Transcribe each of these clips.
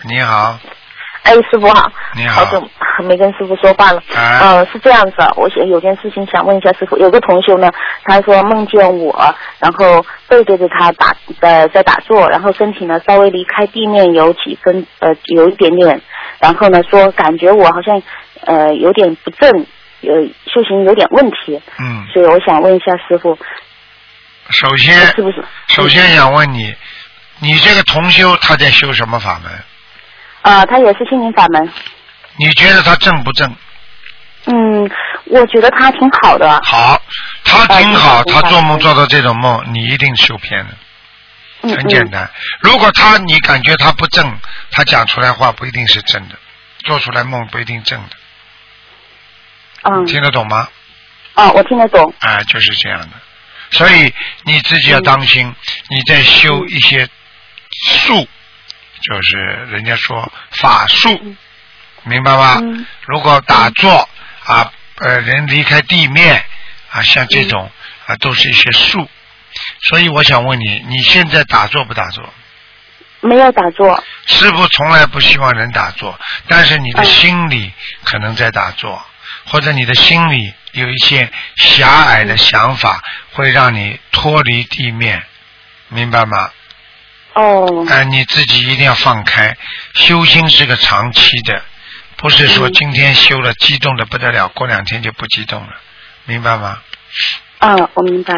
你好。 哎，师傅好。 你好。 好久没跟师傅说话了。是这样子，我有件事情想问一下师傅。有个同学呢，他说梦见我，然后背对着他在打坐，然后身体呢稍微离开地面有有一点点，然后呢说感觉我好像有点不正，修行有点问题。所以我想问一下师傅。 首先， 是不是？ 首先想问你，你这个同修他在修什么法门？ 他也是心灵法门。 你觉得他正不正？ 我觉得他挺好的。 好，他挺好，他做梦做到这种梦，你一定受骗的。很简单，如果你感觉他不正，他讲出来话不一定是正的，做出来梦不一定正的。听得懂吗？ 我听得懂。 就是这样的。所以你自己要当心，你在修一些术，就是人家说法术，明白吗？如果打坐人离开地面像这种都是一些术。所以我想问你，你现在打坐不打坐？ 没有打坐。 师父从来不希望人打坐，但是你的心里可能在打坐，或者你的心里有一些狭隘的想法，会让你脱离地面，明白吗？你自己一定要放开，修心是个长期的，不是说今天修了激动的不得了，过2天就不激动了，明白吗？ 我明白。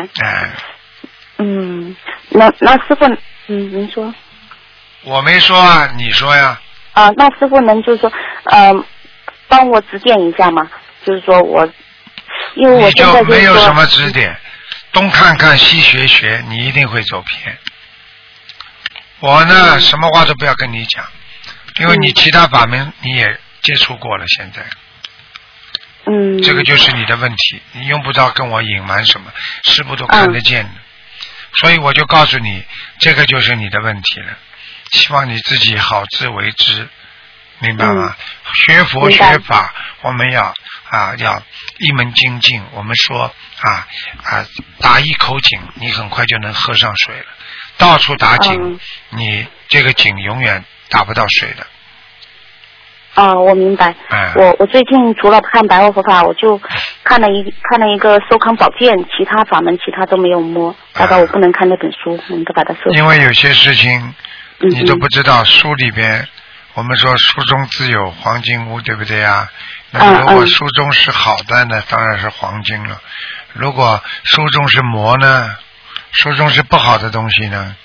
那师傅，您说。 我没说啊，你说呀。 那师傅能就是说，帮我指点一下吗？就是说因为我现在你就没有什么指点，东看看西学学，你一定会走偏。我呢，什么话都不要跟你讲，因为你其他法门你也接触过了，现在。这个就是你的问题，你用不着跟我隐瞒什么，师父都看得见的。所以我就告诉你，这个就是你的问题了。希望你自己好自为之，明白吗？学佛学法，我们要一门精进。我们说打一口井，你很快就能喝上水了。到处打井，你这个井永远打不到水的。 我明白。我最近除了看白话佛法，我就看了一个收康宝鉴，其他法门其他都没有摸。大概我不能看那本书，能够把它收。 因为有些事情你都不知道，书里边我们说书中自有黄金屋，对不对啊？那如果书中是好的呢，当然是黄金了。如果书中是魔呢，书中是不好的东西呢，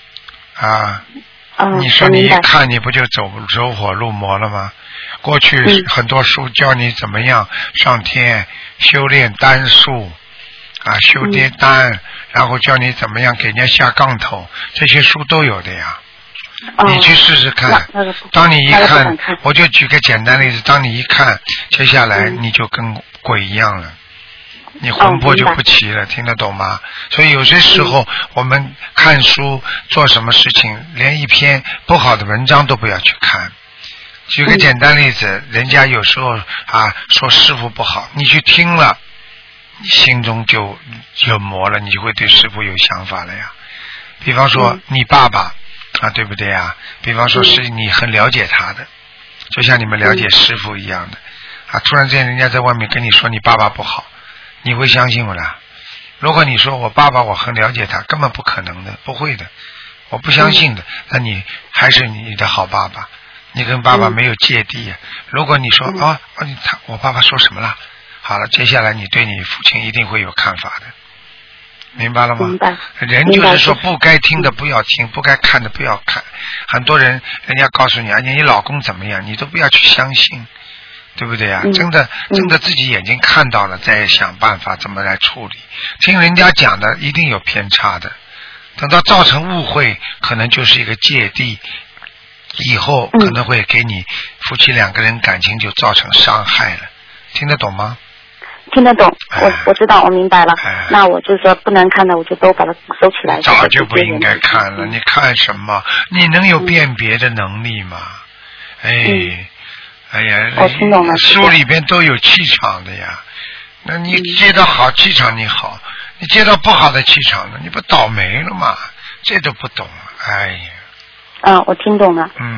你说你一看你不就走火入魔了吗？过去很多书教你怎么样上天修炼丹术修炼丹，然后教你怎么样给人家下杠头，这些书都有的呀。你去试试看，当你一看，我就举个简单例子，当你一看，接下来你就跟鬼一样了，你魂魄就不齐了，听得懂吗？所以有些时候我们看书做什么事情，连一篇不好的文章都不要去看。举个简单例子，人家有时候说师父不好，你去听了，你心中就有魔了，你就会对师父有想法了呀。比方说你爸爸对不对啊？比方说是你很了解他的，就像你们了解师父一样的突然之间人家在外面跟你说你爸爸不好，你会相信我啦？如果你说我爸爸我很了解他，根本不可能的，不会的，我不相信的，那你还是你的好爸爸，你跟爸爸没有芥蒂如果你说我爸爸说什么了，好了，接下来你对你父亲一定会有看法的，明白了吗？ 明白。 人就是说不该听的不要听，不该看的不要看。很多人家告诉你你老公怎么样，你都不要去相信，对不对啊？真的自己眼睛看到了，再想办法怎么来处理。听人家讲的一定有偏差的，等到造成误会，可能就是一个芥蒂，以后可能会给你夫妻2个人感情就造成伤害了。听得懂吗？ 听得懂，我知道，我明白了。那我就说不能看的，我就都把它收起来。 早就不应该看了，你看什么？你能有辨别的能力吗？ 我听懂了。 书里边都有气场的呀，那你接到好气场你好，你接到不好的气场呢，你不倒霉了吗？这都不懂，我听懂了。